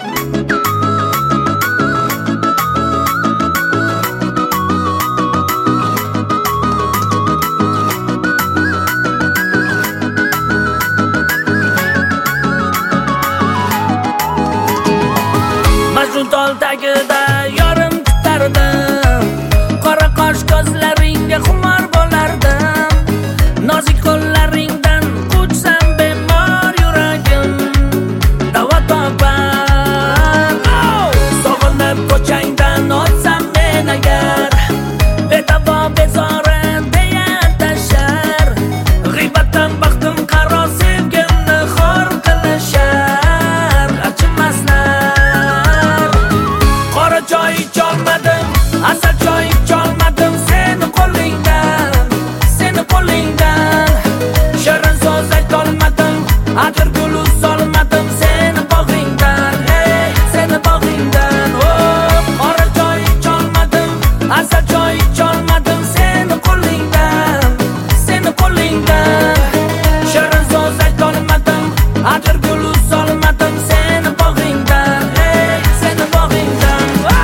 Majnun tol tagida yorim kutardim, qora qosh ko'zlaringga xumor bo'lardim. Nozik qo'llaringdan quchsam bemor yuragim davo topar. Sog'inib ko'changdan o'tsam men agar, bedavo bezori deya tashar. G'iybatdan baxtim qaro sevgimni xor qilishar. Achimaslar choy icholmadim, asal choy icholmadim seni qo'lingdan, seni qo'lingdan. Shirin so'z aytolmadim, atir gul solmadim seni bog'ingdan, seni bog'ingdan. Qora choy icholmadim, asal choy icholmadim seni qo'lingdan, seni qo'lingdan. Shirin so'z aytolmadim, atir gul solmadim seni bog'ingdan, seni bog'ingdan.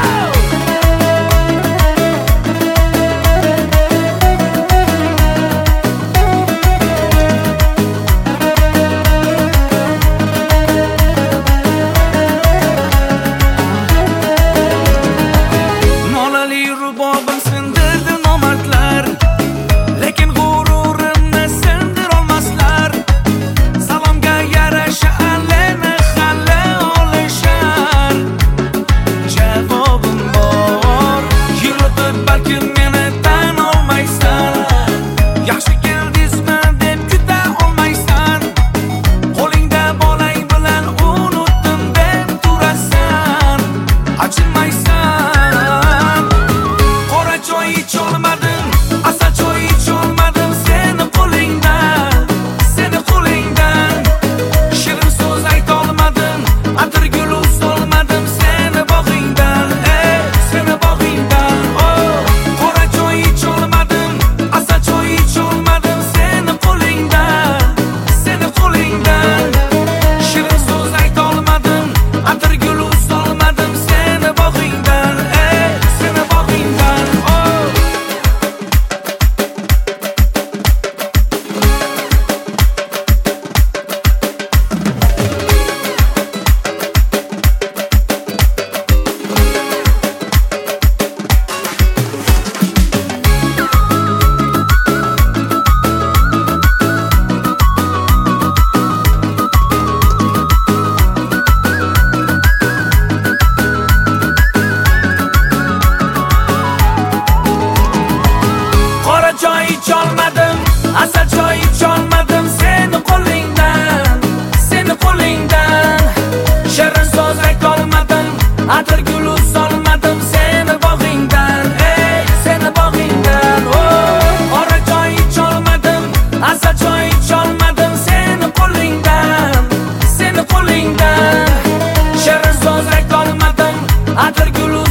Rubobim sindirdi nomardlar, lekin g'ururimni sindirolmaslar. Salomga yarasha allani hali olishar. Javobim bor, yuribib balkim meni tan olmaysan. Yaxshi keldingizmi deb kuta olmaysan. Qo'lingda bolang bilan unutdim deb turasan. Achinmaysan. Choy icholmadim, asal choy icholmadim seni qo'lingdan, seni qo'lingdan. Shirin so'z aytolmadim, atir gul solmadim seni bog'ingdan, seni bog'ingdan. Qora choy icholmadim, asal choy icholmadim seni qo'lingdan, seni qo'lingdan. Shirin so'z aytolmadim, atir gul solmadim seni bog'ingdan, seni bog'ingdan. Choy icholmadim, asal choy icholmadim seni qo'lingdan, seni qo'lingdan. Shirin so'z aytolmadim, atir gul solmadim seni bog'ingdan, seni bog'ingdan. Qora choy icholmadim, asal choy icholmadim seni qo'lingdan, seni qo'lingdan. Shirin so'z aytolmadim, atir gul